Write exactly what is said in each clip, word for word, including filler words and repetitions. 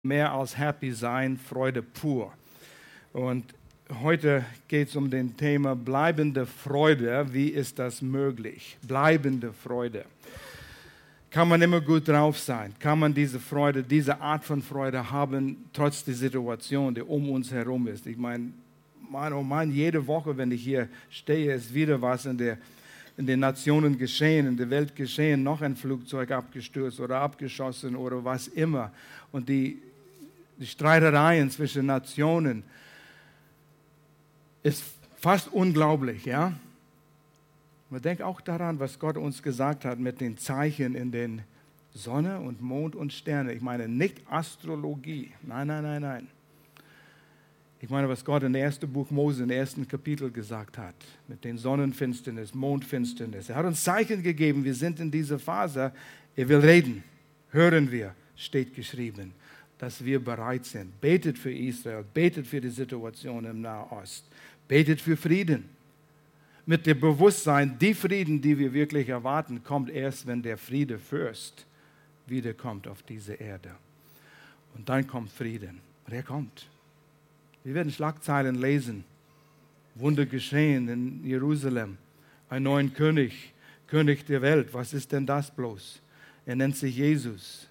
mehr als happy sein, Freude pur. Und heute geht es um das Thema bleibende Freude. Wie ist das möglich? Bleibende Freude. Kann man immer gut drauf sein? Kann man diese Freude, diese Art von Freude haben, trotz der Situation, die um uns herum ist? Ich meine, Mann, oh Mann, jede Woche, wenn ich hier stehe, ist wieder was in der in den Nationen geschehen, in der Welt geschehen, noch ein Flugzeug abgestürzt oder abgeschossen oder was immer. Und die, die Streitereien zwischen Nationen ist fast unglaublich, ja. Man denkt auch daran, was Gott uns gesagt hat mit den Zeichen in den Sonne und Mond und Sterne. Ich meine nicht Astrologie, nein, nein, nein, nein. Ich meine, was Gott im ersten Buch Mose, im ersten Kapitel gesagt hat, mit den Sonnenfinsternis, Mondfinsternis. Er hat uns Zeichen gegeben, wir sind in dieser Phase, er will reden, hören wir, steht geschrieben, dass wir bereit sind. Betet für Israel, betet für die Situation im Nahost, betet für Frieden. Mit dem Bewusstsein, die Frieden, die wir wirklich erwarten, kommt erst, wenn der Friedefürst wiederkommt auf diese Erde. Und dann kommt Frieden. Und er kommt. Wir werden Schlagzeilen lesen. Wunder geschehen in Jerusalem. Ein neuer König, König der Welt. Was ist denn das bloß? Er nennt sich Jesus.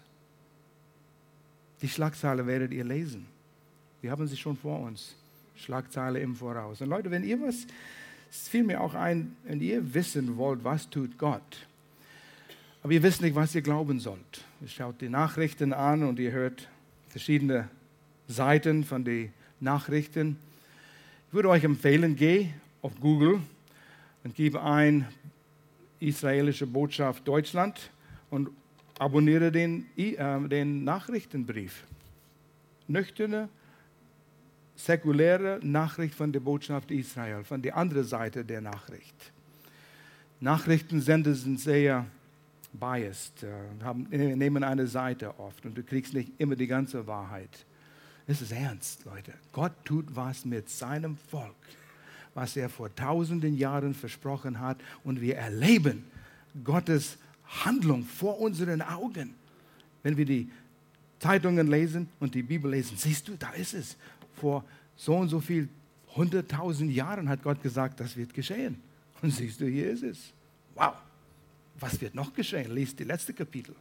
Die Schlagzeile werdet ihr lesen. Wir haben sie schon vor uns. Schlagzeile im Voraus. Und Leute, wenn ihr was, es fiel mir auch ein, wenn ihr wissen wollt, was tut Gott, aber ihr wisst nicht, was ihr glauben sollt. Ihr schaut die Nachrichten an und ihr hört verschiedene Seiten von den Nachrichten. Ich würde euch empfehlen, geh auf Google und gib ein israelische Botschaft Deutschland und abonniere den, äh, den Nachrichtenbrief. Nüchterne, säkuläre Nachricht von der Botschaft Israel, von der anderen Seite der Nachricht. Nachrichtensender sind sehr biased, äh, haben, nehmen eine Seite oft und du kriegst nicht immer die ganze Wahrheit. Es ist ernst, Leute. Gott tut was mit seinem Volk, was er vor tausenden Jahren versprochen hat. Und wir erleben Gottes Handlung vor unseren Augen. Wenn wir die Zeitungen lesen und die Bibel lesen, siehst du, da ist es. Vor so und so viel, hunderttausend Jahren hat Gott gesagt, das wird geschehen. Und siehst du, hier ist es. Wow, was wird noch geschehen? Lies die letzte Kapitel.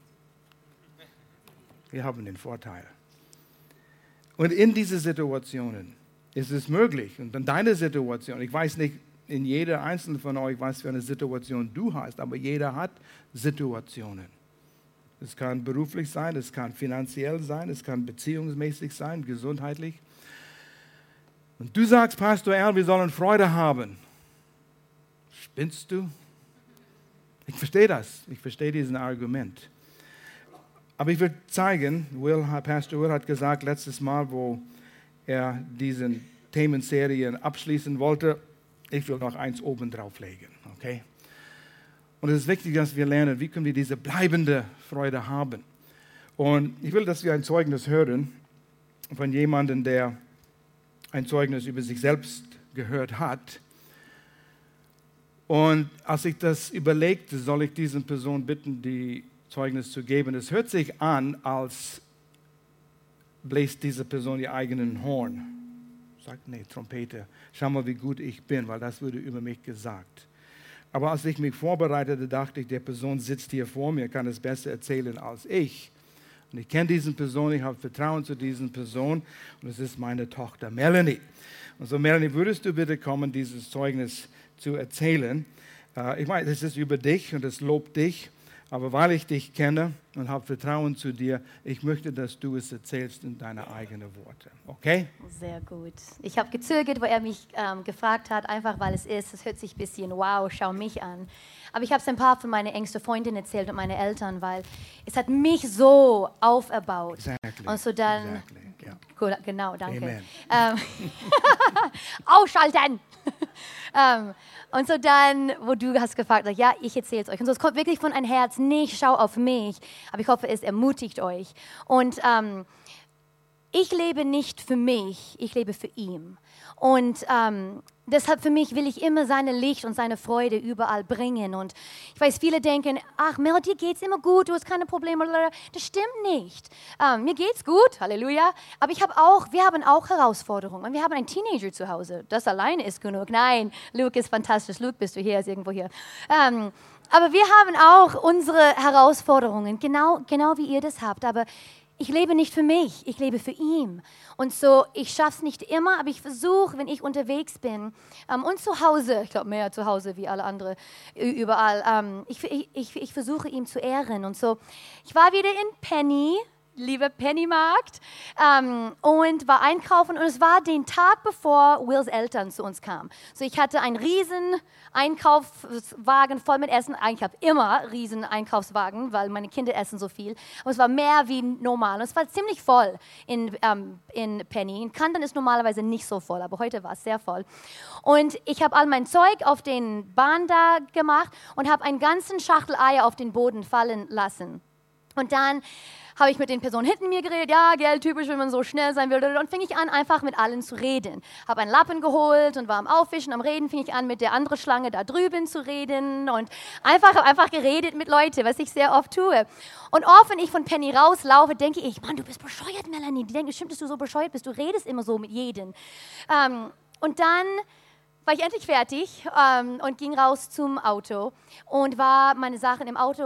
Wir haben den Vorteil. Und in diesen Situationen ist es möglich, und in deiner Situation, ich weiß nicht in jeder einzelnen von euch, was für eine Situation du hast, aber jeder hat Situationen. Es kann beruflich sein, es kann finanziell sein, es kann beziehungsmäßig sein, gesundheitlich. Und du sagst, Pastor Erl, wir sollen Freude haben. Spinnst du? Ich verstehe das, ich verstehe diesen Argument. Aber ich will zeigen, Will, Pastor Will hat gesagt letztes Mal, wo er diese Themenserien abschließen wollte, ich will noch eins oben drauf legen. Okay? Und es ist wichtig, dass wir lernen, wie können wir diese bleibende Freude haben. Und ich will, dass wir ein Zeugnis hören von jemandem, der ein Zeugnis über sich selbst gehört hat. Und als ich das überlegte, soll ich diese Person bitten, die Zeugnis zu geben. Es hört sich an, als bläst diese Person ihr eigenen Horn. Sagt, nee, Trompete, schau mal, wie gut ich bin, weil das wurde über mich gesagt. Aber als ich mich vorbereitete, dachte ich, der Person sitzt hier vor mir, kann es besser erzählen als ich. Und ich kenne diese Person, ich habe Vertrauen zu dieser Person und es ist meine Tochter Melanie. Und so, Melanie, würdest du bitte kommen, dieses Zeugnis zu erzählen? Ich meine, es ist über dich und es lobt dich. Aber weil ich dich kenne und habe Vertrauen zu dir, ich möchte, dass du es erzählst in deine eigenen Worte. Okay? Sehr gut. Ich habe gezögert, wo er mich ähm, gefragt hat, einfach weil es ist, es hört sich ein bisschen, wow, schau mich an. Aber ich habe es ein paar von meinen engsten Freundinnen erzählt und meinen Eltern, weil es hat mich so auferbaut. Exactly. Und so dann, exactly. yeah. cool, genau, danke. Amen. Ähm, ausschalten! ähm, und so dann, wo du hast gefragt, like, ja, ich erzähle es euch. Und so, es kommt wirklich von ein Herz, nicht schau auf mich, aber ich hoffe, es ermutigt euch. Und ähm, ich lebe nicht für mich, ich lebe für ihn. Und ähm, deshalb für mich will ich immer seine Licht und seine Freude überall bringen. Und ich weiß, viele denken, ach Mel, dir geht's immer gut, du hast keine Probleme. Das stimmt nicht. Ähm, mir geht's gut, Halleluja. Aber ich habe auch, wir haben auch Herausforderungen. Und wir haben einen Teenager zu Hause. Das alleine ist genug. Nein, Luke ist fantastisch. Luke, bist du hier? Ist irgendwo hier. Ähm, aber wir haben auch unsere Herausforderungen, genau, genau wie ihr das habt. Aber ich lebe nicht für mich, ich lebe für ihn. Und so, ich schaffe es nicht immer, aber ich versuche, wenn ich unterwegs bin ähm, und zu Hause, ich glaube mehr zu Hause wie alle anderen überall, ähm, ich, ich, ich, ich versuche ihn zu ehren. Und so, ich war wieder in Penny, liebe Pennymarkt, ähm, und war einkaufen. Und es war den Tag, bevor Wills Eltern zu uns kamen. So, ich hatte einen riesen Einkaufswagen voll mit Essen. Ich habe immer riesen Einkaufswagen, weil meine Kinder essen so viel. Aber es war mehr wie normal. Und es war ziemlich voll in, ähm, in Penny. In Kanton ist normalerweise nicht so voll, aber heute war es sehr voll. Und ich habe all mein Zeug auf den Bahn da gemacht und habe einen ganzen Schachtel Eier auf den Boden fallen lassen. Und dann habe ich mit den Personen hinter mir geredet, ja, gell, typisch, wenn man so schnell sein will. Und fing ich an, einfach mit allen zu reden. Habe einen Lappen geholt und war am Aufwischen, am Reden, fing ich an, mit der anderen Schlange da drüben zu reden und einfach, einfach geredet mit Leuten, was ich sehr oft tue. Und oft, wenn ich von Penny rauslaufe, denke ich, Mann, du bist bescheuert, Melanie. Die denken, stimmt, dass du so bescheuert bist, du redest immer so mit jedem. Ähm, und dann war ich endlich fertig ähm, und ging raus zum Auto und war meine Sachen im Auto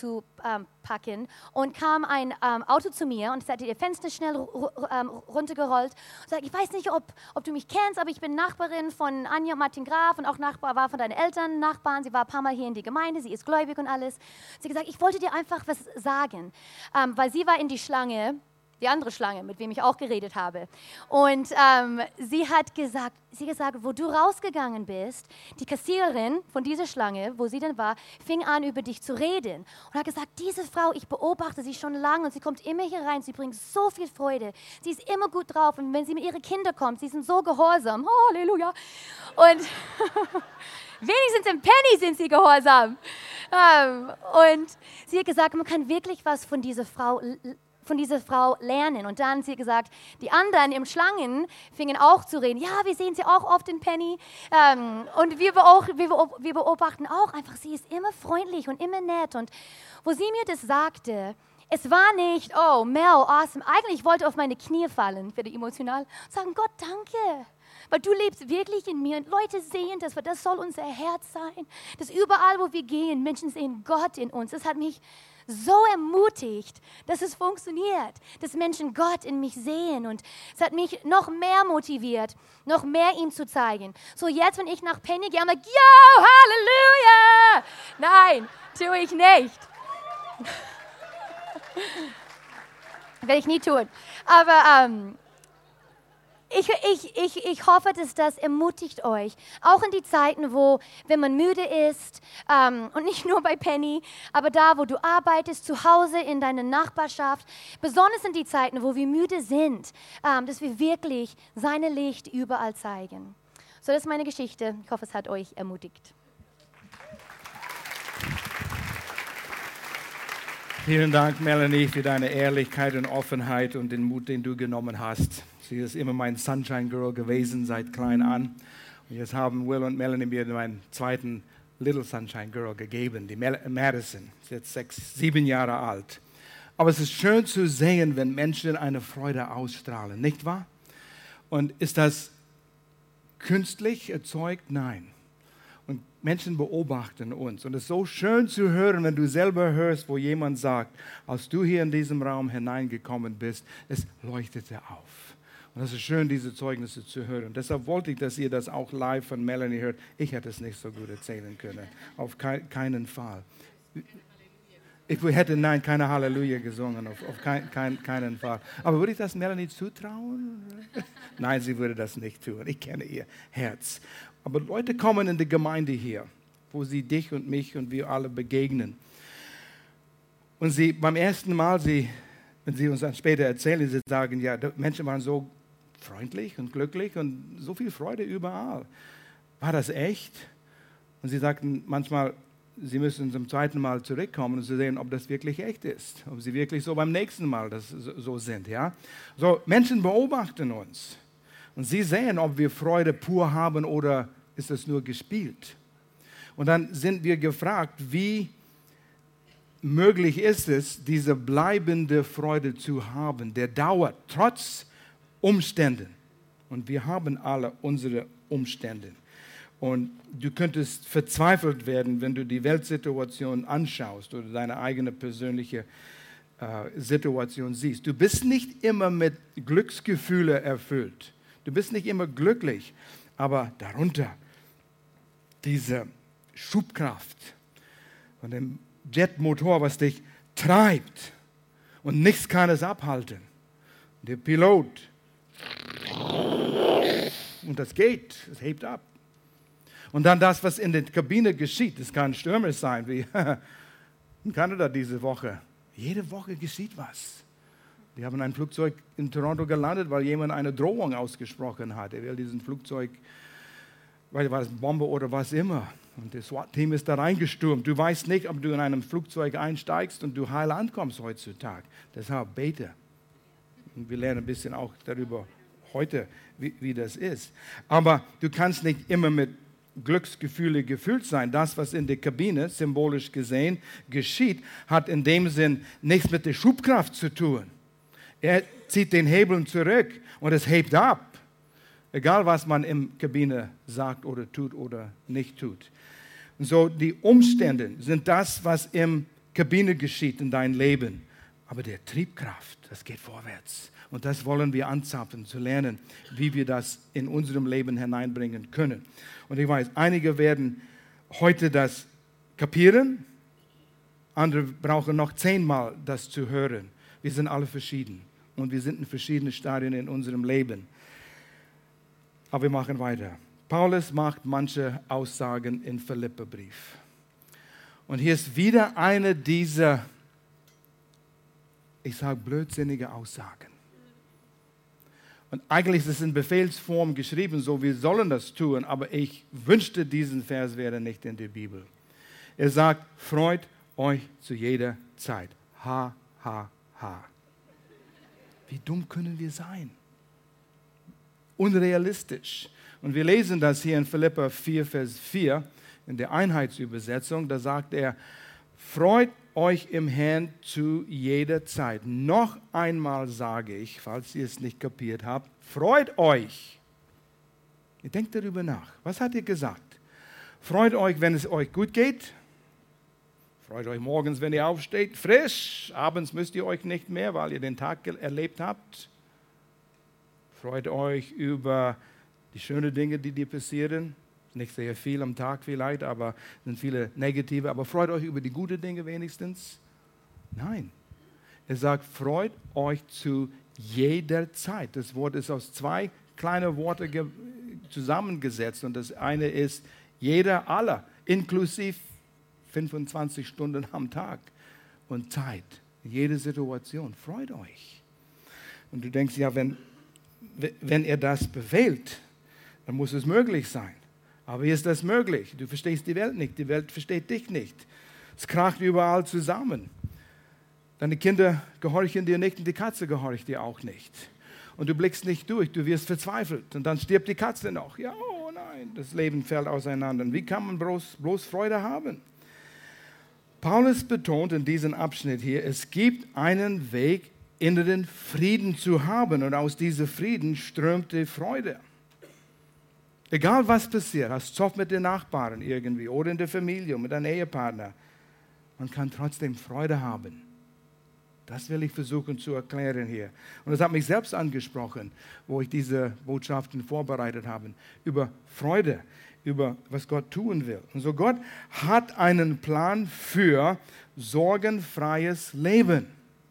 einzupacken und kam ein ähm, Auto zu mir und hatte ihr Fenster schnell ähm, runtergerollt und sagte, ich weiß nicht, ob, ob du mich kennst, aber ich bin Nachbarin von Anja und Martin Graf und auch Nachbar war von deinen Eltern, Nachbarn. Sie war ein paar Mal hier in die Gemeinde, sie ist gläubig und alles. Sie hat gesagt, ich wollte dir einfach was sagen, ähm, weil sie war in die Schlange, die andere Schlange, mit wem ich auch geredet habe. Und ähm, sie hat gesagt, sie gesagt, wo du rausgegangen bist, die Kassiererin von dieser Schlange, wo sie denn war, fing an, über dich zu reden. Und hat gesagt, diese Frau, ich beobachte sie schon lange und sie kommt immer hier rein, sie bringt so viel Freude. Sie ist immer gut drauf und wenn sie mit ihren Kindern kommt, sie sind so gehorsam. Oh, Halleluja. Und wenigstens im Penny sind sie gehorsam. Ähm, und sie hat gesagt, man kann wirklich was von dieser Frau von dieser Frau lernen. Und dann hat sie gesagt, die anderen im Schlangen fingen auch zu reden. Ja, wir sehen sie auch oft in Penny. Ähm, und wir, auch, wir, wir beobachten auch einfach, sie ist immer freundlich und immer nett. Und wo sie mir das sagte, es war nicht, oh, Mel, awesome. Eigentlich wollte ich auf meine Knie fallen, für die emotional, und sagen, Gott, danke. Weil du lebst wirklich in mir und Leute sehen das, weil das soll unser Herz sein. Dass überall, wo wir gehen, Menschen sehen Gott in uns. Das hat mich so ermutigt, dass es funktioniert, dass Menschen Gott in mich sehen und es hat mich noch mehr motiviert, noch mehr ihm zu zeigen. So jetzt, wenn ich nach Penny gehe, I'm like, yo, Halleluja! Nein, tue ich nicht. Werde ich nie tun. Aber ähm, Ich, ich, ich, ich hoffe, dass das ermutigt euch, auch in die Zeiten, wo, wenn man müde ist, ähm, und nicht nur bei Penny, aber da, wo du arbeitest, zu Hause, in deiner Nachbarschaft, besonders in die Zeiten, wo wir müde sind, ähm, dass wir wirklich seine Licht überall zeigen. So, das ist meine Geschichte. Ich hoffe, es hat euch ermutigt. Vielen Dank, Melanie, für deine Ehrlichkeit und Offenheit und den Mut, den du genommen hast. Sie ist immer mein Sunshine Girl gewesen, seit klein an. Und jetzt haben Will und Melanie mir meinen zweiten Little Sunshine Girl gegeben, die Madison. Sie ist jetzt sechs, sieben Jahre alt. Aber es ist schön zu sehen, wenn Menschen eine Freude ausstrahlen, nicht wahr? Und ist das künstlich erzeugt? Nein. Und Menschen beobachten uns. Und es ist so schön zu hören, wenn du selber hörst, wo jemand sagt, als du hier in diesem Raum hineingekommen bist, es leuchtete auf. Und es ist schön, diese Zeugnisse zu hören. Und deshalb wollte ich, dass ihr das auch live von Melanie hört. Ich hätte es nicht so gut erzählen können. Auf ke- keinen Fall. Ich hätte, nein, keine Halleluja gesungen. Auf, auf kein, kein, keinen Fall. Aber würde ich das Melanie zutrauen? Nein, sie würde das nicht tun. Ich kenne ihr Herz. Aber Leute kommen in die Gemeinde hier, wo sie dich und mich und wir alle begegnen. Und sie beim ersten Mal, sie, wenn sie uns dann später erzählen, sie sagen, ja, die Menschen waren so freundlich und glücklich und so viel Freude überall. War das echt? Und sie sagten manchmal, Sie müssen zum zweiten Mal zurückkommen und zu sehen, ob das wirklich echt ist, ob sie wirklich so beim nächsten Mal das so, so sind. Ja? So, Menschen beobachten uns und sie sehen, ob wir Freude pur haben oder ist es nur gespielt. Und dann sind wir gefragt, wie möglich ist es, diese bleibende Freude zu haben, der dauert, trotz Umständen. Und wir haben alle unsere Umstände. Und du könntest verzweifelt werden, wenn du die Weltsituation anschaust oder deine eigene persönliche äh, Situation siehst. Du bist nicht immer mit Glücksgefühle erfüllt. Du bist nicht immer glücklich, aber darunter diese Schubkraft von dem Jetmotor, was dich treibt und nichts kann es abhalten. Der Pilot und das geht, es hebt ab. Und dann das, was in der Kabine geschieht, es kann stürmisch sein, wie in Kanada diese Woche. Jede Woche geschieht was. Die haben ein Flugzeug in Toronto gelandet, weil jemand eine Drohung ausgesprochen hat. Er will diesen Flugzeug, weil war es eine Bombe oder was immer. Und das SWAT-Team ist da reingestürmt. Du weißt nicht, ob du in einem Flugzeug einsteigst und du heil ankommst heutzutage. Deshalb bete. Und wir lernen ein bisschen auch darüber heute, wie, wie das ist. Aber du kannst nicht immer mit Glücksgefühle gefüllt sein. Das, was in der Kabine, symbolisch gesehen, geschieht, hat in dem Sinn nichts mit der Schubkraft zu tun. Er zieht den Hebel zurück und es hebt ab. Egal, was man in der Kabine sagt oder tut oder nicht tut. Und so, die Umstände sind das, was in der Kabine geschieht in deinem Leben. Aber der Triebkraft, das geht vorwärts. Und das wollen wir anzapfen, zu lernen, wie wir das in unserem Leben hineinbringen können. Und ich weiß, einige werden heute das kapieren, andere brauchen noch zehnmal das zu hören. Wir sind alle verschieden und wir sind in verschiedenen Stadien in unserem Leben. Aber wir machen weiter. Paulus macht manche Aussagen im Philipperbrief. Und hier ist wieder eine dieser, ich sage, blödsinnige Aussagen. Und eigentlich ist es in Befehlsform geschrieben, so wir sollen das tun, aber ich wünschte, diesen Vers wäre nicht in der Bibel. Er sagt, freut euch zu jeder Zeit. Ha, ha, ha. Wie dumm können wir sein? Unrealistisch. Und wir lesen das hier in Philipper vier, Vers vier, in der Einheitsübersetzung, da sagt er, freut euch im Herrn zu jeder Zeit. Noch einmal sage ich, falls ihr es nicht kapiert habt, freut euch. Ihr denkt darüber nach. Was hat er gesagt? Freut euch, wenn es euch gut geht. Freut euch morgens, wenn ihr aufsteht, frisch. Abends müsst ihr euch nicht mehr, weil ihr den Tag erlebt habt. Freut euch über die schönen Dinge, die dir passieren. Nicht sehr viel am Tag vielleicht, aber es sind viele negative. Aber freut euch über die guten Dinge wenigstens. Nein. Er sagt, freut euch zu jeder Zeit. Das Wort ist aus zwei kleinen Worten zusammengesetzt. Und das eine ist jeder, aller, inklusive fünfundzwanzig Stunden am Tag. Und Zeit, jede Situation. Freut euch. Und du denkst, ja, wenn, wenn er das befehlt, dann muss es möglich sein. Aber wie ist das möglich? Du verstehst die Welt nicht, die Welt versteht dich nicht. Es kracht überall zusammen. Deine Kinder gehorchen dir nicht und die Katze gehorcht dir auch nicht. Und du blickst nicht durch, du wirst verzweifelt und dann stirbt die Katze noch. Ja, oh nein, das Leben fällt auseinander. Wie kann man bloß, bloß Freude haben? Paulus betont in diesem Abschnitt hier, es gibt einen Weg, inneren Frieden zu haben und aus diesem Frieden strömt die Freude. Egal was passiert, hast Zoff mit den Nachbarn irgendwie oder in der Familie, mit einem Ehepartner, man kann trotzdem Freude haben. Das will ich versuchen zu erklären hier. Und das hat mich selbst angesprochen, wo ich diese Botschaften vorbereitet habe, über Freude, über was Gott tun will. Und so Gott hat einen Plan für sorgenfreies Leben.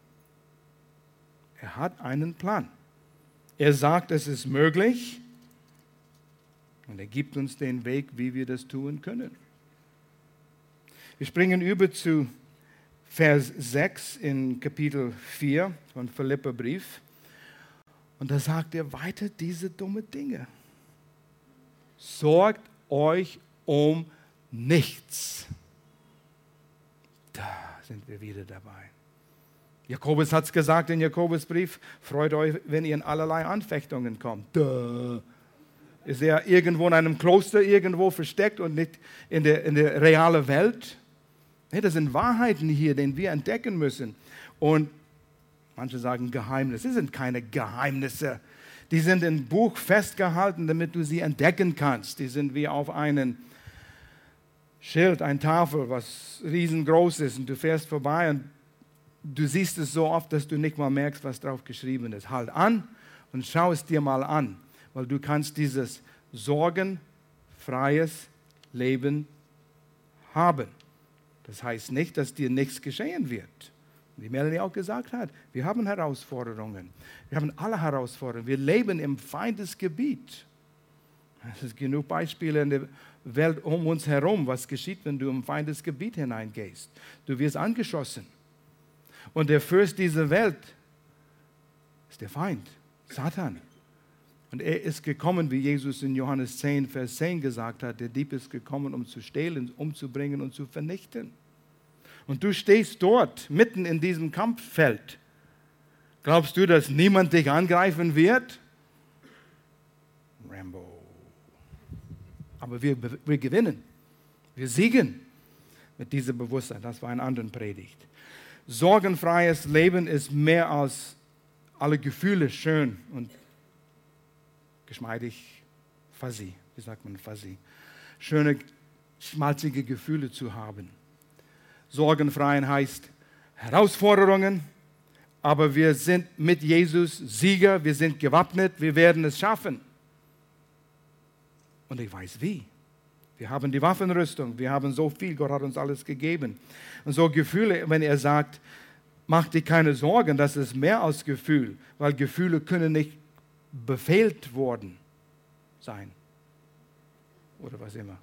Er hat einen Plan. Er sagt, es ist möglich. Und er gibt uns den Weg, wie wir das tun können. Wir springen über zu Vers sechs in Kapitel vier von Philipperbrief. Und da sagt er weiter diese dumme Dinge. Sorgt euch um nichts. Da sind wir wieder dabei. Jakobus hat es gesagt in Jakobusbrief, freut euch, wenn ihr in allerlei Anfechtungen kommt. Da ist er irgendwo in einem Kloster irgendwo versteckt und nicht in der, in der realen Welt. Nee, das sind Wahrheiten hier, die wir entdecken müssen. Und manche sagen Geheimnisse. Das sind keine Geheimnisse. Die sind im Buch festgehalten, damit du sie entdecken kannst. Die sind wie auf einem Schild, eine Tafel, was riesengroß ist. Und du fährst vorbei und du siehst es so oft, dass du nicht mal merkst, was drauf geschrieben ist. Halt an und schau es dir mal an, weil du kannst dieses sorgenfreies Leben haben. Das heißt nicht, dass dir nichts geschehen wird. Wie Melanie auch gesagt hat, wir haben Herausforderungen. Wir haben alle Herausforderungen. Wir leben im Feindesgebiet. Es sind genug Beispiele in der Welt um uns herum, was geschieht, wenn du im Feindesgebiet hineingehst. Du wirst angeschossen. Und der Fürst dieser Welt ist der Feind, Satan. Und er ist gekommen, wie Jesus in Johannes zehn, Vers zehn gesagt hat, der Dieb ist gekommen, um zu stehlen, umzubringen und zu vernichten. Und du stehst dort, mitten in diesem Kampffeld. Glaubst du, dass niemand dich angreifen wird? Rambo. Aber wir, wir gewinnen. Wir siegen mit diesem Bewusstsein. Das war eine andere Predigt. Sorgenfreies Leben ist mehr als alle Gefühle schön und geschmeidig, fuzzy, wie sagt man fuzzy, schöne, schmalzige Gefühle zu haben. Sorgenfrei heißt Herausforderungen, aber wir sind mit Jesus Sieger, wir sind gewappnet, wir werden es schaffen. Und ich weiß wie. Wir haben die Waffenrüstung, wir haben so viel, Gott hat uns alles gegeben. Und so Gefühle, wenn er sagt, mach dir keine Sorgen, das ist mehr als Gefühl, weil Gefühle können nicht befehlt worden sein. Oder was immer.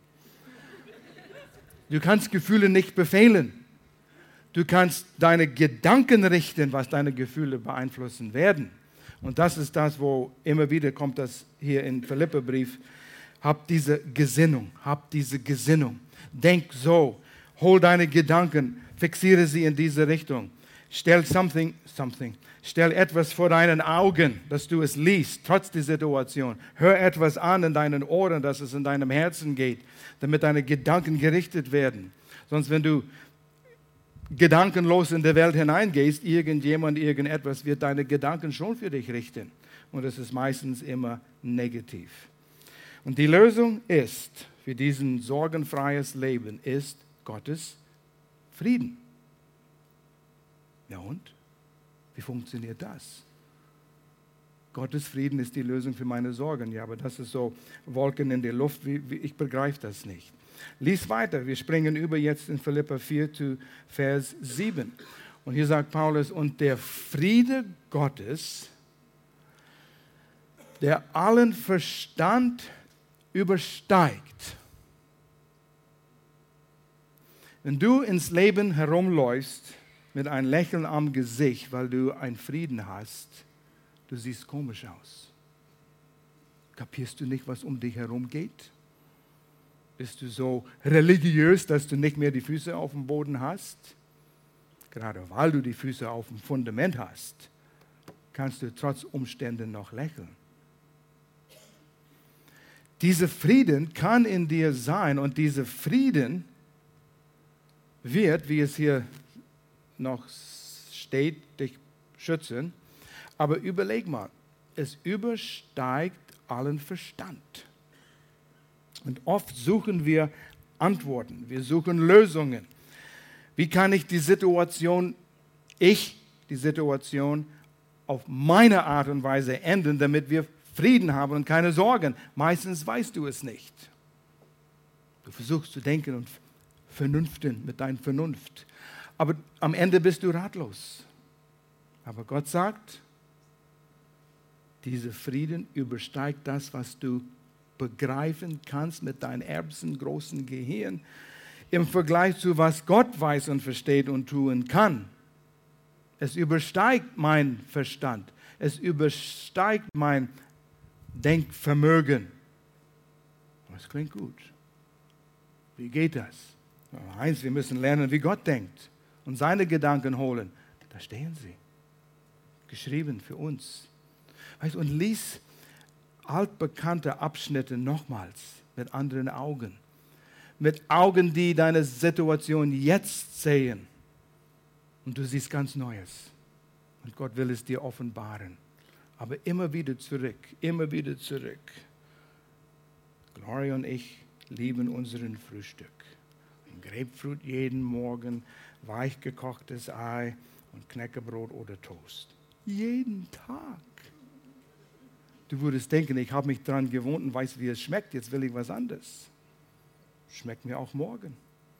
Du kannst Gefühle nicht befehlen. Du kannst deine Gedanken richten, was deine Gefühle beeinflussen werden. Und das ist das, wo immer wieder kommt das hier im Philipperbrief. Hab diese Gesinnung, hab diese Gesinnung. Denk so, hol deine Gedanken, fixiere sie in diese Richtung. Stell something, something, stell etwas vor deinen Augen, dass du es liest, trotz der Situation. Hör etwas an in deinen Ohren, dass es in deinem Herzen geht, damit deine Gedanken gerichtet werden. Sonst, wenn du gedankenlos in die Welt hineingehst, irgendjemand, irgendetwas wird deine Gedanken schon für dich richten. Und es ist meistens immer negativ. Und die Lösung ist, für diesen sorgenfreies Leben, ist Gottes Frieden. Ja und? Wie funktioniert das? Gottes Frieden ist die Lösung für meine Sorgen. Ja, aber das ist so Wolken in der Luft, wie, wie, ich begreife das nicht. Lies weiter, wir springen über jetzt in Philipper vier zu Vers sieben. Und hier sagt Paulus, und der Friede Gottes, der allen Verstand übersteigt. Wenn du ins Leben herumläufst mit einem Lächeln am Gesicht, weil du einen Frieden hast, du siehst komisch aus. Kapierst du nicht, was um dich herum geht? Bist du so religiös, dass du nicht mehr die Füße auf dem Boden hast? Gerade weil du die Füße auf dem Fundament hast, kannst du trotz Umständen noch lächeln. Dieser Frieden kann in dir sein und dieser Frieden wird, wie es hier noch steht, dich schützen. Aber überleg mal, es übersteigt allen Verstand. Und oft suchen wir Antworten, wir suchen Lösungen. Wie kann ich die Situation, ich die Situation auf meine Art und Weise ändern, damit wir Frieden haben und keine Sorgen? Meistens weißt du es nicht. Du versuchst zu denken und vernünften mit deiner Vernunft. Aber am Ende bist du ratlos. Aber Gott sagt, dieser Frieden übersteigt das, was du begreifen kannst mit deinem erbsengroßen Gehirn im Vergleich zu was Gott weiß und versteht und tun kann. Es übersteigt mein Verstand. Es übersteigt mein Denkvermögen. Das klingt gut. Wie geht das? Eins, wir müssen lernen, wie Gott denkt. und seine Gedanken holen, da stehen sie. Geschrieben für uns. Weißt, und lies altbekannte Abschnitte nochmals mit anderen Augen. Mit Augen, die deine Situation jetzt sehen. Und du siehst ganz Neues. Und Gott will es dir offenbaren. Aber immer wieder zurück, immer wieder zurück. Gloria und ich lieben unseren Frühstück. Ein Grapefruit jeden Morgen, weich gekochtes Ei und Knäckebrot oder Toast. Jeden Tag. Du würdest denken, ich habe mich daran gewohnt und weiß, wie es schmeckt. Jetzt will ich was anderes. Schmeckt mir auch morgen.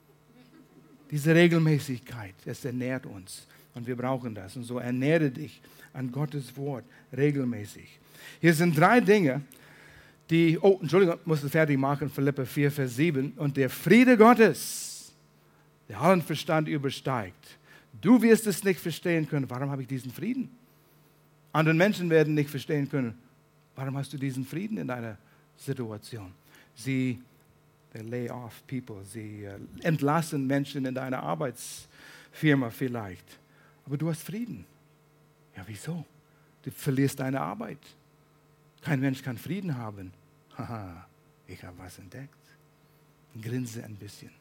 Diese Regelmäßigkeit, es ernährt uns. Und wir brauchen das. Und so ernähre dich an Gottes Wort regelmäßig. Hier sind drei Dinge, die, oh, Entschuldigung, ich muss es fertig machen, Philipper vier, Vers sieben. Und der Friede Gottes, der allen Verstand übersteigt. Du wirst es nicht verstehen können. Warum habe ich diesen Frieden? Andere Menschen werden nicht verstehen können. Warum hast du diesen Frieden in deiner Situation? Sie they lay off people. Sie uh, entlassen Menschen in deiner Arbeitsfirma vielleicht. Aber du hast Frieden. Ja, wieso? Du verlierst deine Arbeit. Kein Mensch kann Frieden haben. Haha, ich habe was entdeckt. Und grinse ein bisschen.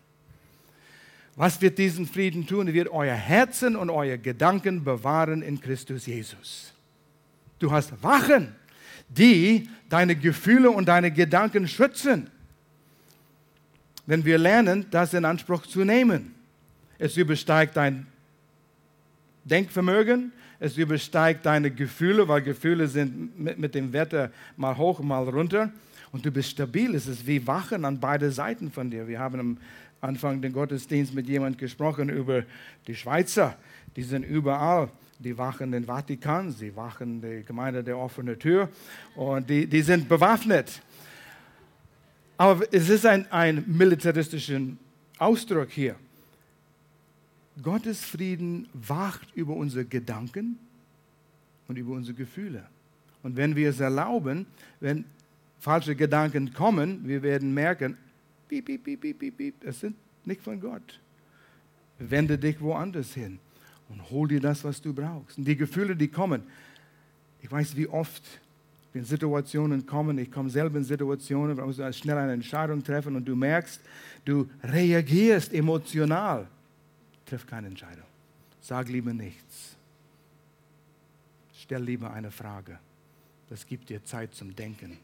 Was wird diesen Frieden tun? Er wird euer Herzen und eure Gedanken bewahren in Christus Jesus. Du hast Wachen, die deine Gefühle und deine Gedanken schützen. Wenn wir lernen, das in Anspruch zu nehmen. Es übersteigt dein Denkvermögen, es übersteigt deine Gefühle, weil Gefühle sind mit, mit dem Wetter mal hoch, mal runter. Und du bist stabil. Es ist wie Wachen an beide Seiten von dir. Wir haben am Anfang den Gottesdienst mit jemandem gesprochen über die Schweizer. Die sind überall. Die wachen den Vatikan, sie wachen die Gemeinde der offenen Tür und die, die sind bewaffnet. Aber es ist ein, ein militaristischer Ausdruck hier. Gottes Frieden wacht über unsere Gedanken und über unsere Gefühle. Und wenn wir es erlauben, wenn falsche Gedanken kommen, wir werden merken, piep, piep, piep, piep, piep, piep, das sind nicht von Gott. Wende dich woanders hin. Und hol dir das, was du brauchst. Und die Gefühle, die kommen, ich weiß, wie oft, wenn Situationen kommen, ich komme selber in Situationen, wo du schnell eine Entscheidung treffen und du merkst, du reagierst emotional. Triff keine Entscheidung. Sag lieber nichts. Stell lieber eine Frage. Das gibt dir Zeit zum Denken.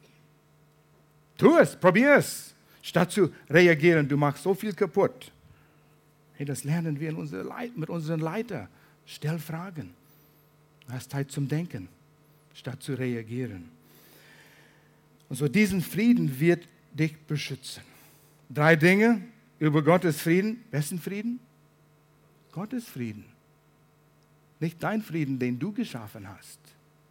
Tu es, probier es. Statt zu reagieren, du machst so viel kaputt. Hey, das lernen wir in unserer Leit- mit unseren Leitern. Stell Fragen. Du hast Zeit zum Denken, statt zu reagieren. Und so diesen Frieden wird dich beschützen. Drei Dinge über Gottes Frieden. Wessen Frieden? Gottes Frieden. Nicht dein Frieden, den du geschaffen hast.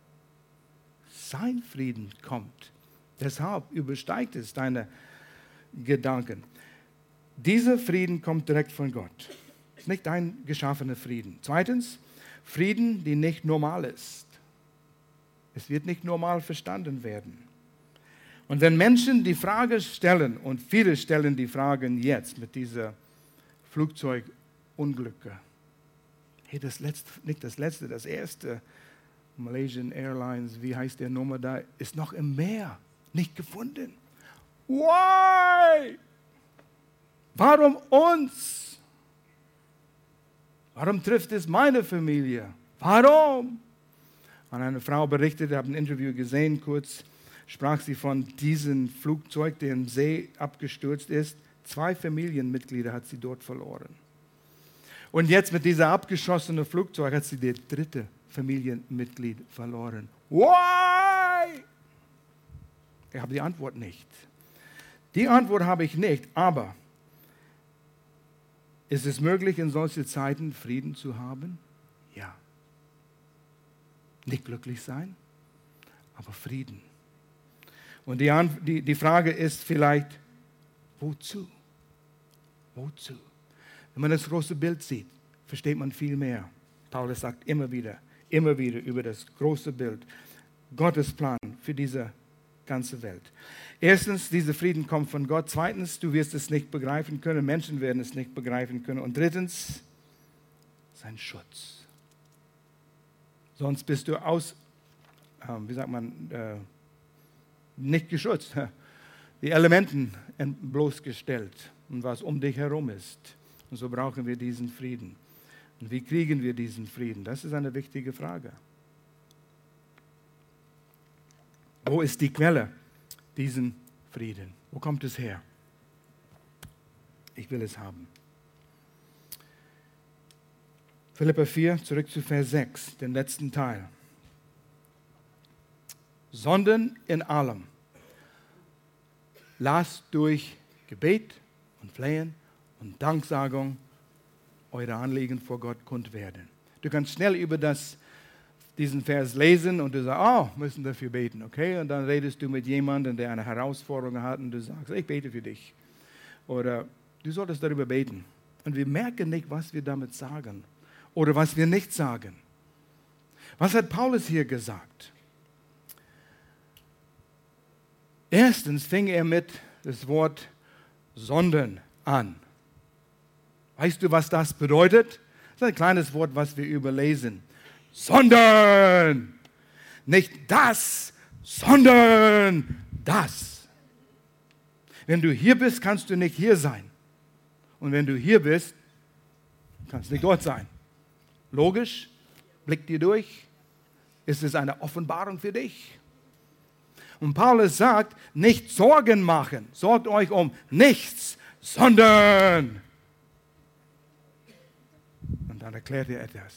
Sein Frieden kommt. Deshalb übersteigt es deine Gedanken. Dieser Frieden kommt direkt von Gott. Es ist nicht dein geschaffener Frieden. Zweitens, Frieden, der nicht normal ist. Es wird nicht normal verstanden werden. Und wenn Menschen die Frage stellen, und viele stellen die Fragen jetzt mit dieser Flugzeugunglücke. Hey, das letzte, nicht das letzte, das erste, Malaysian Airlines, wie heißt der Nummer da, ist noch im Meer, nicht gefunden. Why? Warum uns? Warum trifft es meine Familie? Warum? Und eine Frau berichtete, ich habe ein Interview gesehen, kurz sprach sie von diesem Flugzeug, der im See abgestürzt ist. Zwei Familienmitglieder hat sie dort verloren. Und jetzt mit dieser abgeschossenen Flugzeug hat sie das dritte Familienmitglied verloren. Why? Ich habe die Antwort nicht. Die Antwort habe ich nicht, aber ist es möglich, in solchen Zeiten Frieden zu haben? Ja. Nicht glücklich sein, aber Frieden. Und die, die, die Frage ist vielleicht, wozu? Wozu? Wenn man das große Bild sieht, versteht man viel mehr. Paulus sagt immer wieder, immer wieder über das große Bild. Gottes Plan für diese ganze Welt. Erstens, dieser Frieden kommt von Gott. Zweitens, du wirst es nicht begreifen können. Menschen werden es nicht begreifen können. Und drittens, sein Schutz. Sonst bist du aus, äh, wie sagt man, äh, nicht geschützt. Die Elementen bloßgestellt und was um dich herum ist. Und so brauchen wir diesen Frieden. Und wie kriegen wir diesen Frieden? Das ist eine wichtige Frage. Wo ist die Quelle diesen Frieden? Wo kommt es her? Ich will es haben. Philipper vier, zurück zu Vers sechs, den letzten Teil. Sondern in allem lasst durch Gebet und Flehen und Danksagung eure Anliegen vor Gott kund werden. Du kannst schnell über das, diesen Vers lesen und du sagst, oh, müssen dafür beten, okay? Und dann redest du mit jemandem, der eine Herausforderung hat und du sagst, ich bete für dich. Oder du solltest darüber beten. Und wir merken nicht, was wir damit sagen oder was wir nicht sagen. Was hat Paulus hier gesagt? Erstens fing er mit das Wort sondern an. Weißt du, was das bedeutet? Das ist ein kleines Wort, was wir überlesen. Sondern. Nicht das, sondern das. Wenn du hier bist, kannst du nicht hier sein. Und wenn du hier bist, kannst du nicht dort sein. Logisch? Blick dir durch. Ist es eine Offenbarung für dich? Und Paulus sagt, nicht Sorgen machen. Sorgt euch um nichts, sondern. Und dann erklärt er etwas.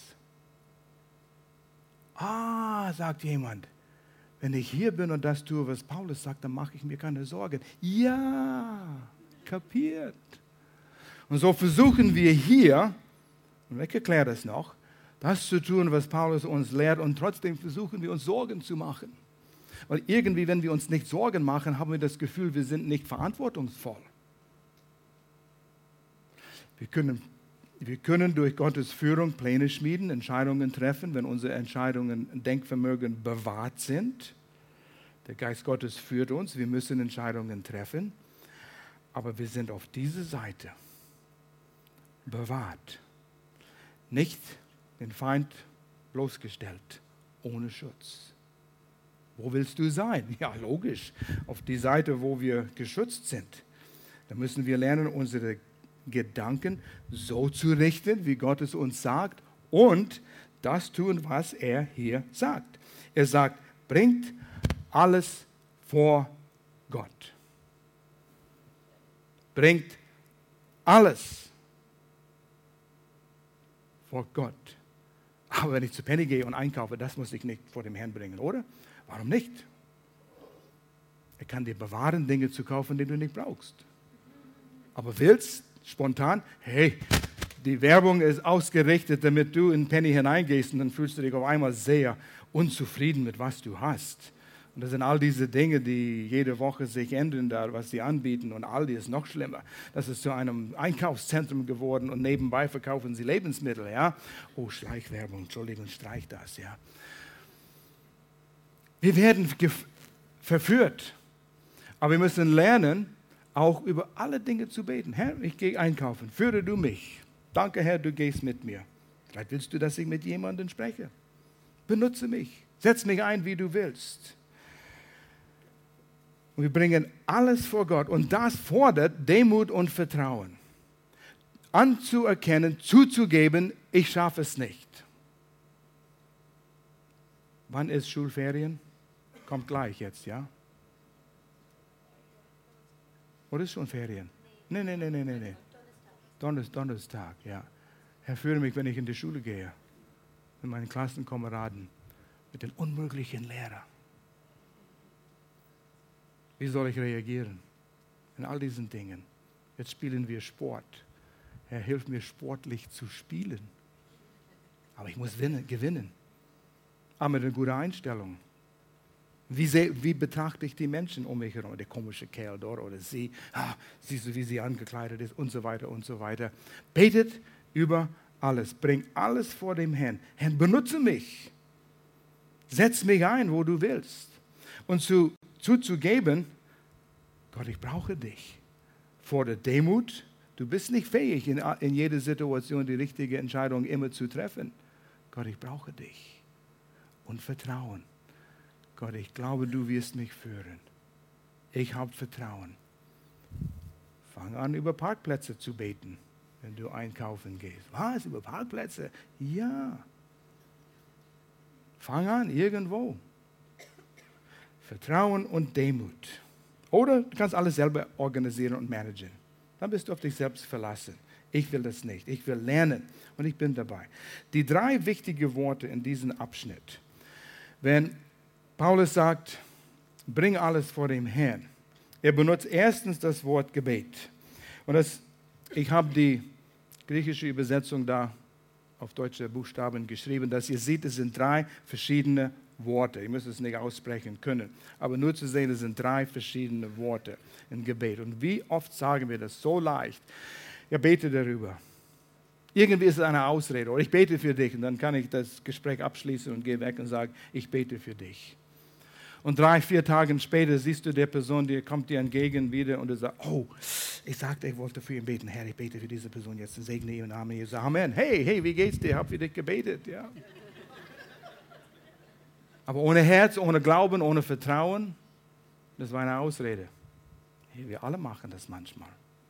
Ah, sagt jemand, wenn ich hier bin und das tue, was Paulus sagt, dann mache ich mir keine Sorgen. Ja, kapiert. Und so versuchen wir hier, und ich erkläre das noch, das zu tun, was Paulus uns lehrt, und trotzdem versuchen wir uns Sorgen zu machen. Weil irgendwie, wenn wir uns nicht Sorgen machen, haben wir das Gefühl, wir sind nicht verantwortungsvoll. Wir können, wir können durch Gottes Führung Pläne schmieden, Entscheidungen treffen, wenn unsere Entscheidungen, Denkvermögen bewahrt sind. Der Geist Gottes führt uns, wir müssen Entscheidungen treffen. Aber wir sind auf dieser Seite bewahrt. Nicht den Feind bloßgestellt, ohne Schutz. Wo willst du sein? Ja, logisch, auf die Seite, wo wir geschützt sind. Da müssen wir lernen, unsere Gedanken so zu richten, wie Gott es uns sagt, und das tun, was er hier sagt. Er sagt, bringt alles vor Gott. Bringt alles vor Gott. Aber wenn ich zu Penny gehe und einkaufe, das muss ich nicht vor dem Herrn bringen, oder? Warum nicht? Er kann dir bewahren, Dinge zu kaufen, die du nicht brauchst. Aber willst spontan, hey, die Werbung ist ausgerichtet, damit du in Penny hineingehst und dann fühlst du dich auf einmal sehr unzufrieden mit was du hast. Und das sind all diese Dinge, die jede Woche sich ändern, da, was sie anbieten. Und Aldi ist noch schlimmer. Das ist zu einem Einkaufszentrum geworden und nebenbei verkaufen sie Lebensmittel. Ja? Oh, Schleichwerbung, Entschuldigung, streich das. Ja. Wir werden gef- verführt. Aber wir müssen lernen, auch über alle Dinge zu beten. Herr, ich gehe einkaufen. Führe du mich. Danke, Herr, du gehst mit mir. Vielleicht willst du, dass ich mit jemandem spreche. Benutze mich. Setz mich ein, wie du willst. Und wir bringen alles vor Gott. Und das fordert Demut und Vertrauen. Anzuerkennen, zuzugeben, ich schaffe es nicht. Wann ist Schulferien? Kommt gleich jetzt, ja? Oder ist schon Ferien? Nein, nein, nein, nein, nein. Nee. Donnerstag. Donnerstag, ja. Herr, führe mich, wenn ich in die Schule gehe. Mit meinen Klassenkameraden. Mit den unmöglichen Lehrern. Wie soll ich reagieren? In all diesen Dingen. Jetzt spielen wir Sport. Herr, hilf mir, sportlich zu spielen. Aber ich muss gewinnen. Aber mit einer guten Einstellung. Wie, sehr, wie betrachte ich die Menschen um mich herum? Der komische Kerl dort oder sie. Ah, siehst du, wie sie angekleidet ist und so weiter und so weiter. Betet über alles. Bring alles vor dem Herrn. Herr, benutze mich. Setz mich ein, wo du willst. Und zu, zuzugeben, Gott, ich brauche dich. Fordert Demut, Du bist nicht fähig, in, in jeder Situation die richtige Entscheidung immer zu treffen. Gott, ich brauche dich. Und Vertrauen. Gott, ich glaube, du wirst mich führen. Ich habe Vertrauen. Fang an, über Parkplätze zu beten, wenn du einkaufen gehst. Was, über Parkplätze? Ja. Fang an, irgendwo. Vertrauen und Demut. Oder du kannst alles selber organisieren und managen. Dann bist du auf dich selbst verlassen. Ich will das nicht. Ich will lernen und ich bin dabei. Die drei wichtigen Worte in diesem Abschnitt. Wenn Paulus sagt, bring alles vor dem Herrn. Er benutzt erstens das Wort Gebet. Und das, ich habe die griechische Übersetzung da auf deutsche Buchstaben geschrieben, dass ihr seht, es sind drei verschiedene Worte. Ihr müsst es nicht aussprechen können. Aber nur zu sehen, es sind drei verschiedene Worte im Gebet. Und wie oft sagen wir das so leicht? Ja, bete darüber. Irgendwie ist es eine Ausrede. Oder ich bete für dich. Und dann kann ich das Gespräch abschließen und gehe weg und sage, ich bete für dich. Und drei, vier Tage später siehst du der Person, die kommt dir entgegen wieder und du sagst, oh, ich sagte, ich wollte für ihn beten. Herr, ich bete für diese Person jetzt. Segne ihn im Namen Jesus. Amen. Hey, hey, wie geht's dir? Ich habe für dich gebetet. Ja. Aber ohne Herz, ohne Glauben, ohne Vertrauen, das war eine Ausrede. Hey, wir alle machen das manchmal.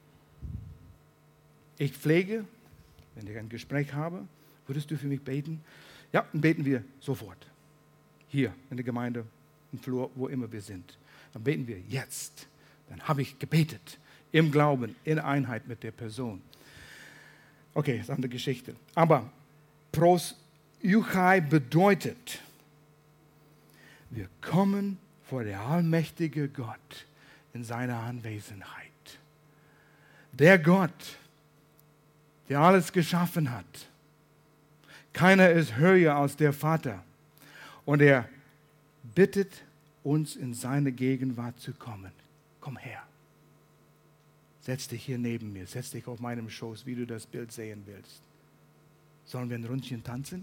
Ich pflege, wenn ich ein Gespräch habe, würdest du für mich beten? Ja, dann beten wir sofort. Hier in der Gemeinde, im Flur, wo immer wir sind. Dann beten wir jetzt. Dann habe ich gebetet. Im Glauben, in Einheit mit der Person. Okay, das ist eine andere Geschichte. Aber pros Euchai bedeutet, wir kommen vor der allmächtige Gott in seiner Anwesenheit. Der Gott, der alles geschaffen hat. Keiner ist höher als der Vater. Und er bittet uns, in seine Gegenwart zu kommen. Komm her. Setz dich hier neben mir. Setz dich auf meinem Schoß, wie du das Bild sehen willst. Sollen wir ein Rundchen tanzen?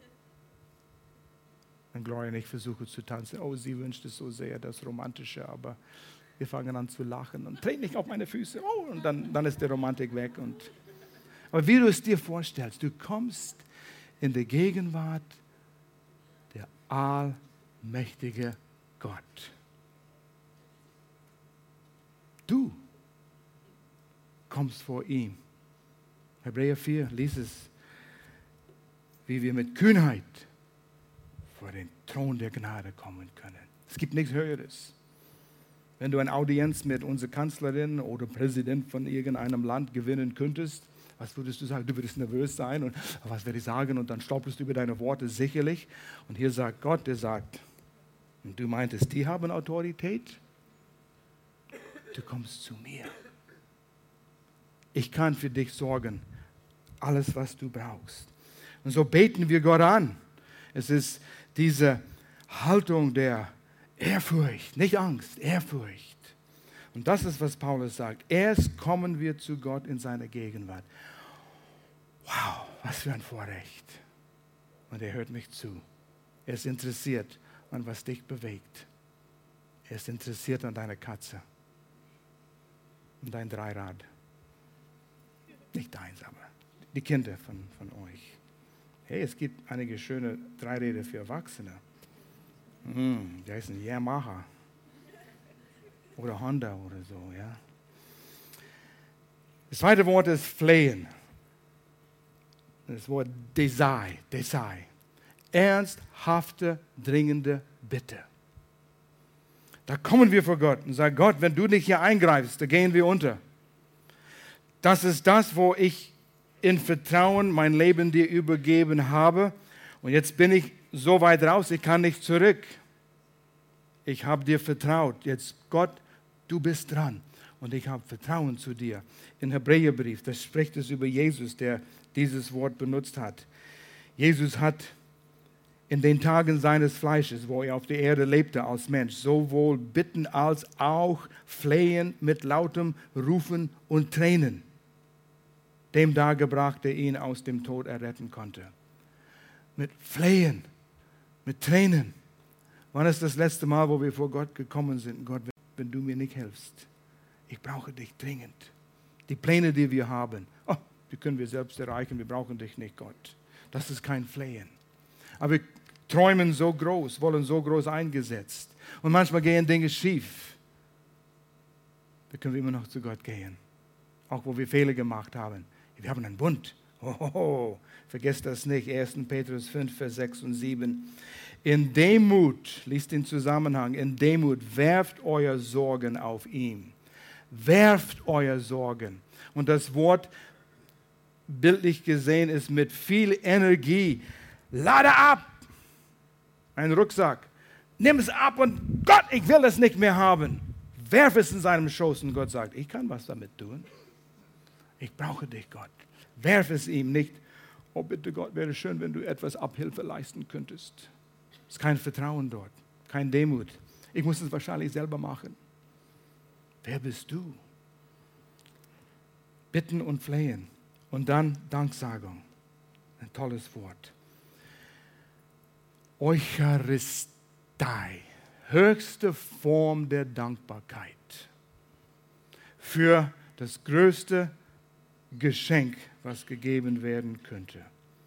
Wenn Gloria und ich versuchen zu tanzen. Oh, sie wünscht es so sehr, das Romantische, aber wir fangen an zu lachen und treten nicht auf meine Füße. Oh, und dann, dann ist die Romantik weg. Und, aber wie du es dir vorstellst, du kommst in die Gegenwart der allmächtige Gott. Du kommst vor ihm. Hebräer vier, lies es, wie wir mit Kühnheit vor den Thron der Gnade kommen können. Es gibt nichts Höheres. Wenn du eine Audienz mit unserer Kanzlerin oder Präsident von irgendeinem Land gewinnen könntest, was würdest du sagen? Du würdest nervös sein und was werde ich sagen? Und dann stolperst du über deine Worte sicherlich. Und hier sagt Gott, der sagt, und du meintest, die haben Autorität? Du kommst zu mir. Ich kann für dich sorgen. Alles, was du brauchst. Und so beten wir Gott an. Es ist diese Haltung der Ehrfurcht, nicht Angst, Ehrfurcht. Und das ist, was Paulus sagt. Erst kommen wir zu Gott in seiner Gegenwart. Wow, was für ein Vorrecht. Und er hört mich zu. Er ist interessiert an, was dich bewegt. Er ist interessiert an deiner Katze. Und dein Dreirad. Nicht deins, aber die Kinder von, von euch. Hey, es gibt einige schöne Dreiräder für Erwachsene. Hm, die heißen Yamaha. Oder Honda oder so, ja. Das zweite Wort ist flehen. Das Wort Desai, Desai. Ernsthafte, dringende Bitte. Da kommen wir vor Gott und sagen, Gott, wenn du nicht hier eingreifst, da gehen wir unter. Das ist das, wo ich in Vertrauen mein Leben dir übergeben habe. Und jetzt bin ich so weit raus, ich kann nicht zurück. Ich habe dir vertraut. Jetzt, Gott, du bist dran. Und ich habe Vertrauen zu dir. Im Hebräerbrief, da spricht es über Jesus, der dieses Wort benutzt hat. Jesus hat in den Tagen seines Fleisches, wo er auf der Erde lebte als Mensch, sowohl bitten als auch flehen mit lautem Rufen und Tränen, dem dargebracht, der ihn aus dem Tod erretten konnte. Mit Flehen, mit Tränen. Wann ist das letzte Mal, wo wir vor Gott gekommen sind? Gott, wenn du mir nicht hilfst, ich brauche dich dringend. Die Pläne, die wir haben, oh, die können wir selbst erreichen, wir brauchen dich nicht, Gott. Das ist kein Flehen. Aber wir träumen so groß, wollen so groß eingesetzt. Und manchmal gehen Dinge schief. Da können wir immer noch zu Gott gehen. Auch wo wir Fehler gemacht haben. Wir haben einen Bund. Oh, vergesst das nicht. erster Petrus fünf, Vers sechs und sieben. In Demut, liest den Zusammenhang, in Demut werft euer Sorgen auf ihn. Werft euer Sorgen. Und das Wort, bildlich gesehen, ist mit viel Energie. Lade ab. Ein Rucksack. Nimm es ab und Gott, ich will das nicht mehr haben. Werf es in seinem Schoß und Gott sagt, ich kann was damit tun. Ich brauche dich, Gott. Werf es ihm nicht. Oh bitte Gott, wäre schön, wenn du etwas Abhilfe leisten könntest. Es ist kein Vertrauen dort, kein Demut. Ich muss es wahrscheinlich selber machen. Wer bist du? Bitten und flehen und dann Danksagung. Ein tolles Wort. Eucharistie, höchste Form der Dankbarkeit für das größte Geschenk, was gegeben werden könnte.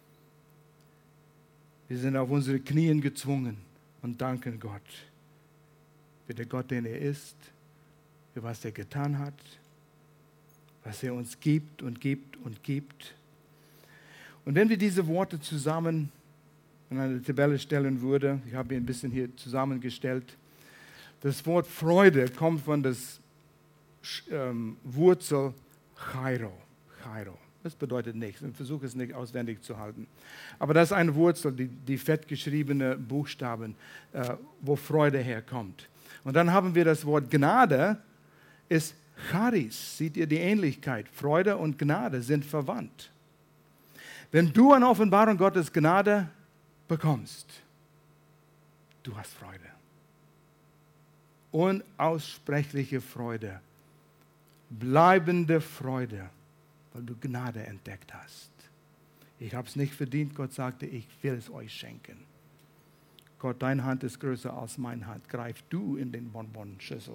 Wir sind auf unsere Knien gezwungen und danken Gott für den Gott, den er ist, für was er getan hat, was er uns gibt und gibt und gibt. Und wenn wir diese Worte zusammen in eine Tabelle stellen würden, ich habe ihn ein bisschen hier zusammengestellt, das Wort Freude kommt von der ähm, Wurzel Chairo. Chairo. Das bedeutet nichts. Ich versuche es nicht auswendig zu halten. Aber das ist eine Wurzel, die, die fett geschriebene Buchstaben, äh, wo Freude herkommt. Und dann haben wir das Wort Gnade, ist Charis. Seht ihr die Ähnlichkeit? Freude und Gnade sind verwandt. Wenn du eine Offenbarung Gottes Gnade bekommst, du hast Freude. Unaussprechliche Freude. Bleibende Freude, weil du Gnade entdeckt hast. Ich habe es nicht verdient, Gott sagte, ich will es euch schenken. Gott, deine Hand ist größer als meine Hand. Greif du in den Bonbonschüssel.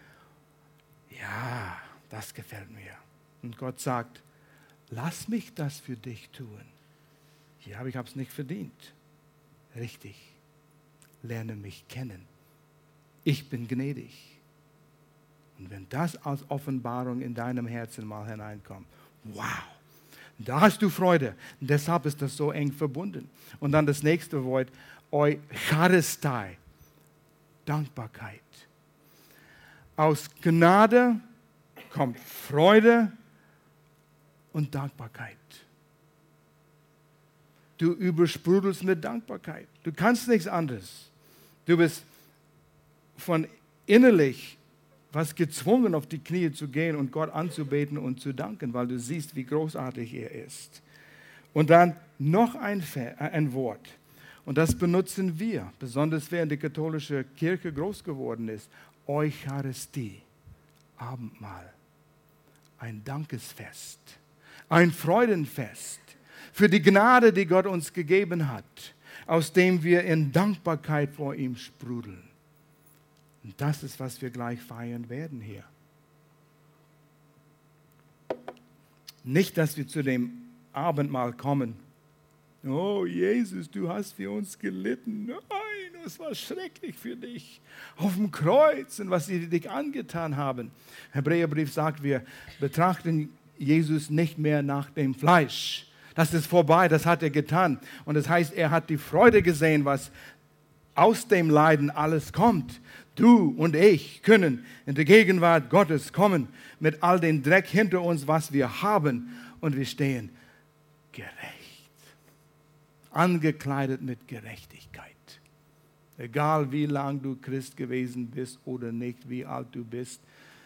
Ja, das gefällt mir. Und Gott sagt, lass mich das für dich tun. Ja, aber ich habe es nicht verdient. Richtig. Lerne mich kennen. Ich bin gnädig. Und wenn das als Offenbarung in deinem Herzen mal hineinkommt, wow, da hast du Freude. Und deshalb ist das so eng verbunden. Und dann das nächste Wort, Eucharistie, Dankbarkeit. Aus Gnade kommt Freude und Dankbarkeit. Du übersprudelst mit Dankbarkeit. Du kannst nichts anderes. Du bist von innerlich was gezwungen, auf die Knie zu gehen und Gott anzubeten und zu danken, weil du siehst, wie großartig er ist. Und dann noch ein, Ver- ein Wort. Und das benutzen wir, besonders wer in der katholischen Kirche groß geworden ist. Eucharistie, Abendmahl. Ein Dankesfest, ein Freudenfest für die Gnade, die Gott uns gegeben hat, aus dem wir in Dankbarkeit vor ihm sprudeln. Und das ist, was wir gleich feiern werden hier. Nicht, dass wir zu dem Abendmahl kommen. Oh, Jesus, du hast für uns gelitten. Nein, es war schrecklich für dich. Auf dem Kreuz und was sie dich angetan haben. Hebräerbrief sagt, wir betrachten Jesus nicht mehr nach dem Fleisch. Das ist vorbei, das hat er getan. Und das heißt, er hat die Freude gesehen, was aus dem Leiden alles kommt. Du und ich können in die Gegenwart Gottes kommen mit all dem Dreck hinter uns, was wir haben. Und wir stehen gerecht. Angekleidet mit Gerechtigkeit. Egal wie lang du Christ gewesen bist oder nicht, wie alt du bist,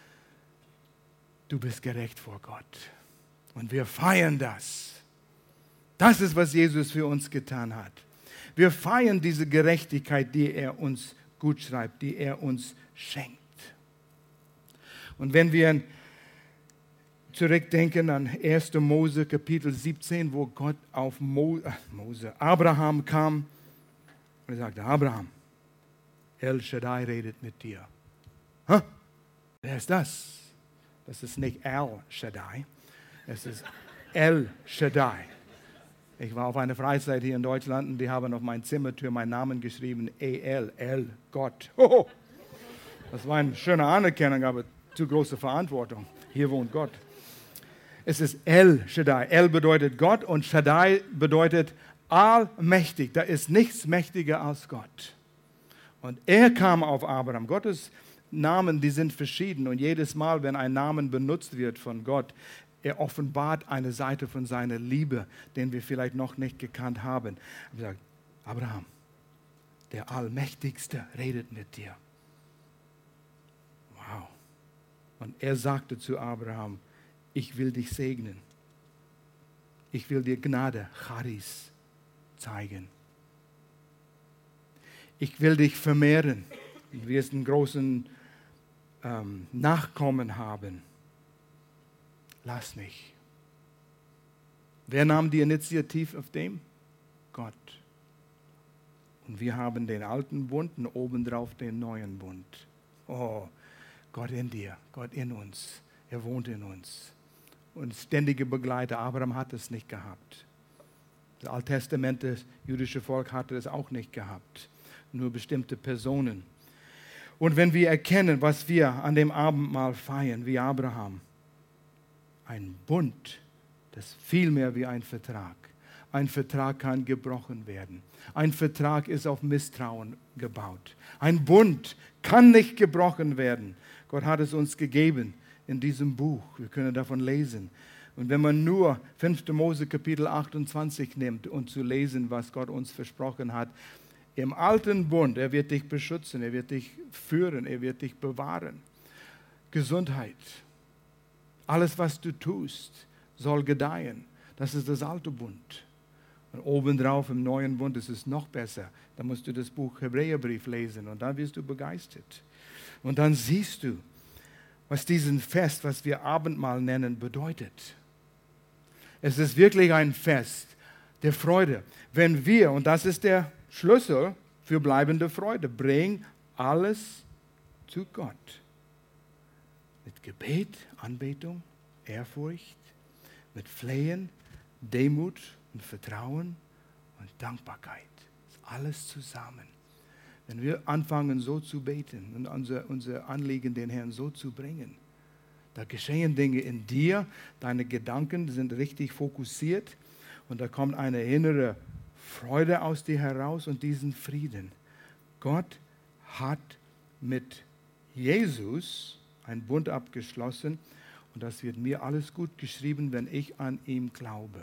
du bist gerecht vor Gott. Und wir feiern das. Das ist, was Jesus für uns getan hat. Wir feiern diese Gerechtigkeit, die er uns gut schreibt, die er uns schenkt. Und wenn wir zurückdenken an erster Mose Kapitel siebzehn, wo Gott auf Mo, äh, Mose, Abraham kam und er sagte, Abraham, El Shaddai redet mit dir. Hä? Wer ist das? Das ist nicht El Shaddai, es ist El Shaddai. Ich war auf einer Freizeit hier in Deutschland und die haben auf meine Zimmertür meinen Namen geschrieben, E L, El, Gott. Hoho. Das war eine schöne Anerkennung, aber zu große Verantwortung. Hier wohnt Gott. Es ist El Shaddai. El bedeutet Gott und Shaddai bedeutet allmächtig. Da ist nichts mächtiger als Gott. Und er kam auf Abraham. Gottes Namen, die sind verschieden. Und jedes Mal, wenn ein Name benutzt wird von Gott, er offenbart eine Seite von seiner Liebe, den wir vielleicht noch nicht gekannt haben. Er sagt, Abraham, der Allmächtigste redet mit dir. Wow. Und er sagte zu Abraham, ich will dich segnen. Ich will dir Gnade, Charis, zeigen. Ich will dich vermehren. Du wirst einen großen ähm, Nachkommen haben. Lass mich. Wer nahm die Initiative auf dem? Gott. Und wir haben den alten Bund und obendrauf den neuen Bund. Oh, Gott in dir, Gott in uns. Er wohnt in uns. Und ständige Begleiter. Abraham hat es nicht gehabt. Das alttestamentliche jüdische Volk hatte es auch nicht gehabt. Nur bestimmte Personen. Und wenn wir erkennen, was wir an dem Abendmahl feiern, wie Abraham, ein Bund, das ist viel mehr wie ein Vertrag. Ein Vertrag kann gebrochen werden. Ein Vertrag ist auf Misstrauen gebaut. Ein Bund kann nicht gebrochen werden. Gott hat es uns gegeben in diesem Buch. Wir können davon lesen. Und wenn man nur fünfter Mose Kapitel achtundzwanzig nimmt und zu lesen, was Gott uns versprochen hat, im alten Bund, er wird dich beschützen, er wird dich führen, er wird dich bewahren. Gesundheit. Alles, was du tust, soll gedeihen. Das ist das alte Bund. Und obendrauf im neuen Bund ist es noch besser. Da musst du das Buch Hebräerbrief lesen und dann wirst du begeistert. Und dann siehst du, was diesen Fest, was wir Abendmahl nennen, bedeutet. Es ist wirklich ein Fest der Freude. Wenn wir, und das ist der Schlüssel für bleibende Freude, bring alles zu Gott. Mit Gebet, Anbetung, Ehrfurcht, mit Flehen, Demut und Vertrauen und Dankbarkeit. Alles zusammen. Wenn wir anfangen, so zu beten und unser, unser Anliegen den Herrn so zu bringen, da geschehen Dinge in dir, deine Gedanken sind richtig fokussiert und da kommt eine innere Freude aus dir heraus und diesen Frieden. Gott hat mit Jesus einen Bund abgeschlossen und das wird mir alles gut geschrieben, wenn ich an ihn glaube.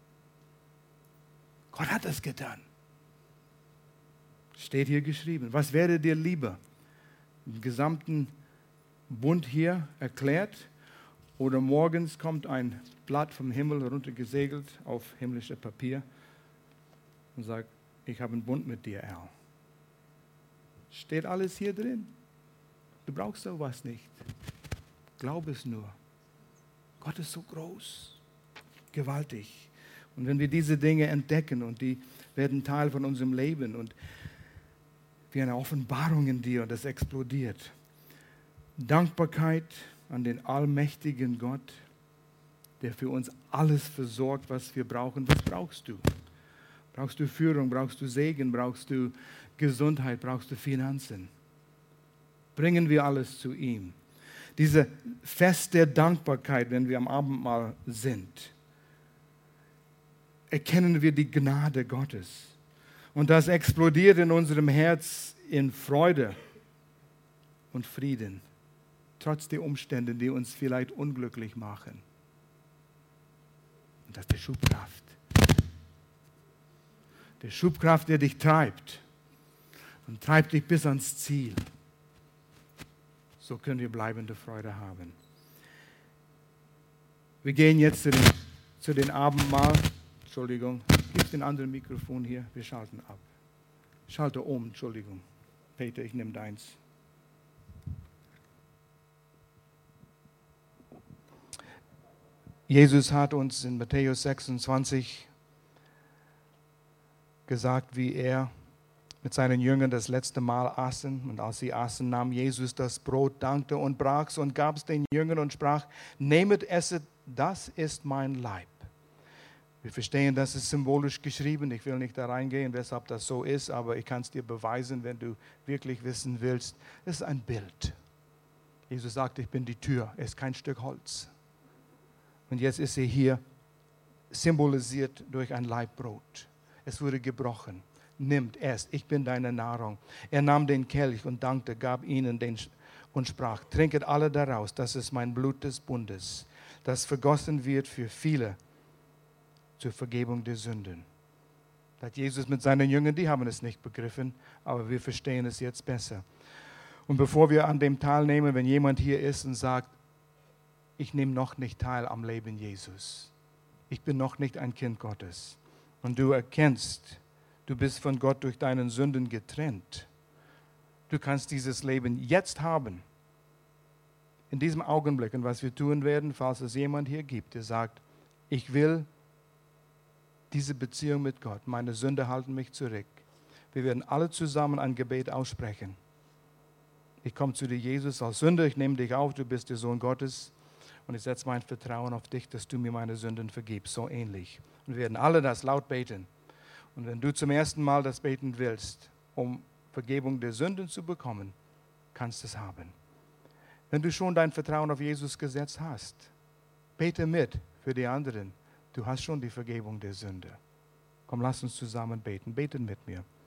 Gott hat das getan. Steht hier geschrieben. Was wäre dir lieber? Im gesamten Bund hier erklärt oder morgens kommt ein Blatt vom Himmel runtergesegelt auf himmlisches Papier und sagt, ich habe einen Bund mit dir, Al. Steht alles hier drin. Du brauchst sowas nicht. Glaub es nur. Gott ist so groß, gewaltig. Und wenn wir diese Dinge entdecken und die werden Teil von unserem Leben und wie eine Offenbarung in dir und das explodiert. Dankbarkeit an den allmächtigen Gott, der für uns alles versorgt, was wir brauchen. Was brauchst du? Brauchst du Führung? Brauchst du Segen? Brauchst du Gesundheit? Brauchst du Finanzen? Bringen wir alles zu ihm. Diese Fest der Dankbarkeit, wenn wir am Abendmahl sind, erkennen wir die Gnade Gottes. Und das explodiert in unserem Herz in Freude und Frieden, trotz der Umstände, die uns vielleicht unglücklich machen. Und das ist die Schubkraft. Die Schubkraft, der dich treibt und treibt dich bis ans Ziel. So können wir bleibende Freude haben. Wir gehen jetzt zu den, zu den Abendmahl. Entschuldigung, gibt es ein anderes Mikrofon hier? Wir schalten ab. Schalte um, Entschuldigung. Peter, ich nehme deins. Jesus hat uns in Matthäus sechsundzwanzig gesagt, wie er mit seinen Jüngern das letzte Mal aßen. Und als sie aßen, nahm Jesus das Brot, dankte und brach es und gab es den Jüngern und sprach, nehmet, esset, das ist mein Leib. Wir verstehen, das ist symbolisch geschrieben. Ich will nicht da reingehen, weshalb das so ist, aber ich kann es dir beweisen, wenn du wirklich wissen willst. Es ist ein Bild. Jesus sagt, ich bin die Tür, er ist kein Stück Holz. Und jetzt ist er hier symbolisiert durch ein Laib Brot. Es wurde gebrochen. Nimmt, esst, ich bin deine Nahrung. Er nahm den Kelch und dankte, gab ihnen den und sprach, trinket alle daraus, das ist mein Blut des Bundes, das vergossen wird für viele zur Vergebung der Sünden. Das hat Jesus mit seinen Jüngern, die haben es nicht begriffen, aber wir verstehen es jetzt besser. Und bevor wir an dem teilnehmen, wenn jemand hier ist und sagt, ich nehme noch nicht teil am Leben Jesus, ich bin noch nicht ein Kind Gottes und du erkennst, du bist von Gott durch deinen Sünden getrennt, du kannst dieses Leben jetzt haben, in diesem Augenblick. Und was wir tun werden, falls es jemand hier gibt, der sagt, ich will diese Beziehung mit Gott, meine Sünde halten mich zurück. Wir werden alle zusammen ein Gebet aussprechen. Ich komme zu dir, Jesus, als Sünder, ich nehme dich auf, du bist der Sohn Gottes und ich setze mein Vertrauen auf dich, dass du mir meine Sünden vergibst, so ähnlich. Und wir werden alle das laut beten. Und wenn du zum ersten Mal das beten willst, um Vergebung der Sünden zu bekommen, kannst du es haben. Wenn du schon dein Vertrauen auf Jesus gesetzt hast, bete mit für die anderen. Du hast schon die Vergebung der Sünde. Komm, lass uns zusammen beten. Beten mit mir.